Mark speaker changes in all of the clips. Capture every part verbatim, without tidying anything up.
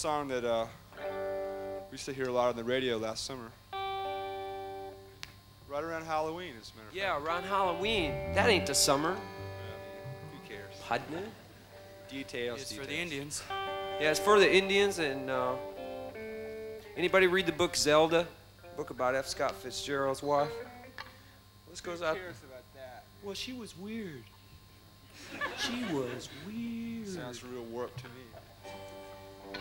Speaker 1: song that uh, we used to hear a lot on the radio last summer. Right around Halloween, as a matter of
Speaker 2: Yeah,
Speaker 1: fact.
Speaker 2: around Halloween. That ain't the summer.
Speaker 1: I mean, who cares?
Speaker 2: Hadna?
Speaker 1: Details,
Speaker 3: It's
Speaker 1: details.
Speaker 3: for the Indians.
Speaker 2: Yeah, it's for the Indians. And uh, anybody read the book Zelda? Book about F. Scott Fitzgerald's wife. This goes
Speaker 1: Who
Speaker 2: out.
Speaker 1: cares about that?
Speaker 2: Well, she was weird. She was weird.
Speaker 1: Sounds real warped to me.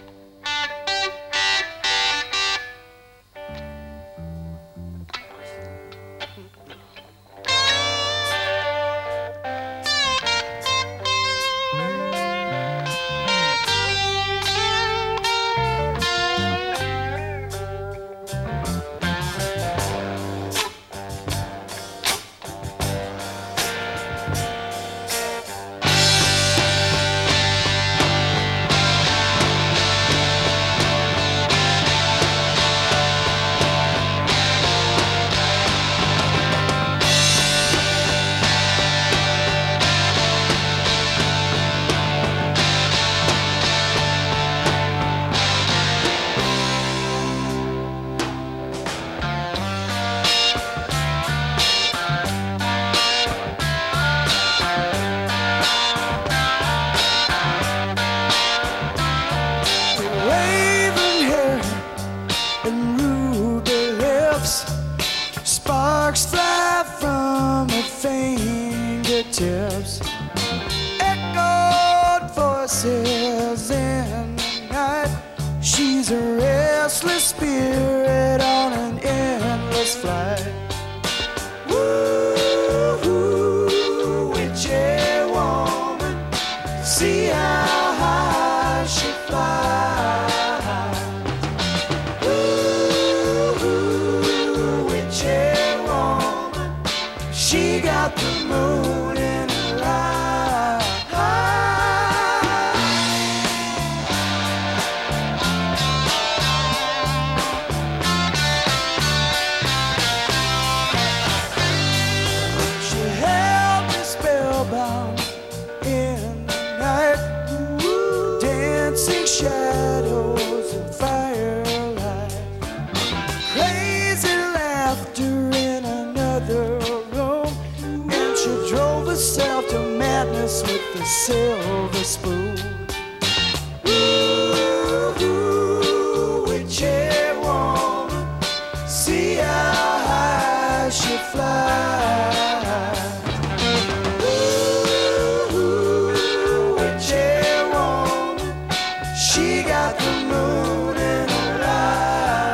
Speaker 4: Raven hair and ruby lips, sparks fly from her fingertips. Echoed voices in the night. She's a restless spirit on an endless flight. Woo, witchy woman, see how high she flies. Ooh, witchy woman, she got the moon in her eye. She held me spellbound in the night, dancing shadows and firelight, crazy laughter in another room, and she drove herself to madness with the silver spoon. Ooh, witchy woman, see how high she flies. Ooh, witchy woman, she got the moon in her eye.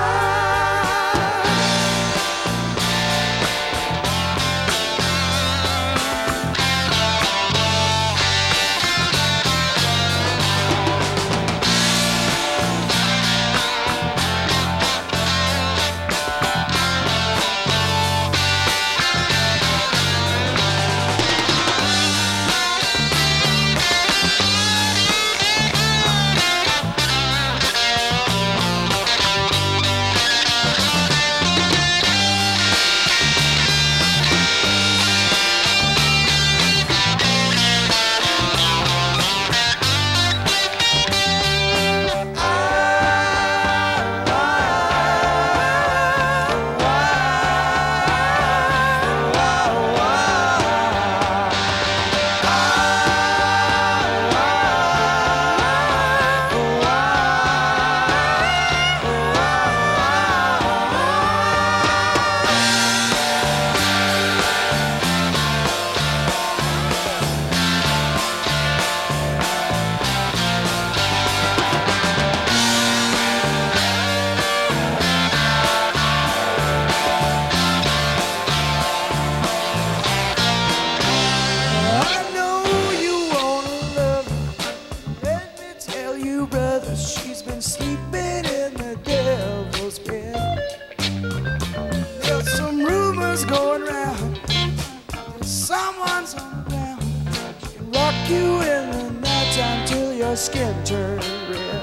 Speaker 4: I know you wanna love her. Let me tell you, brother, she's been sleeping in the devil's bed. There's some rumors going round that someone's on the ground. She can rock you in the nighttime till your skin turns red.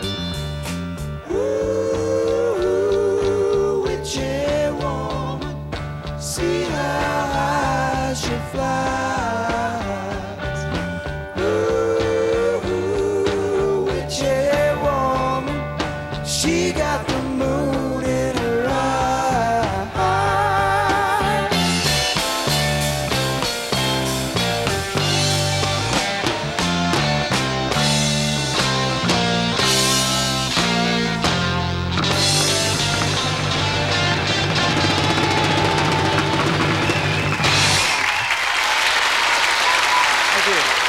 Speaker 4: Ooh, witchy woman, see how high she flies. Ooh, witchy woman, She got the moon in her eye.
Speaker 2: Thank you.